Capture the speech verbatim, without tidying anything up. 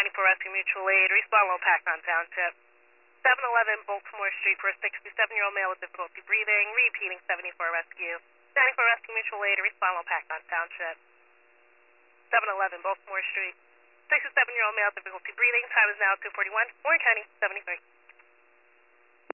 ninety-four Rescue Mutual Aid, respond low Packon Township. seven eleven Baltimore Street for a sixty-seven-year-old male with difficulty breathing, repeating seventy-four Rescue. ninety-four Rescue Mutual Aid, respond low Packon Township. seven eleven Baltimore Street. sixty-seven-year-old male with difficulty breathing, time is now two forty-one, Warren County, seventy-three.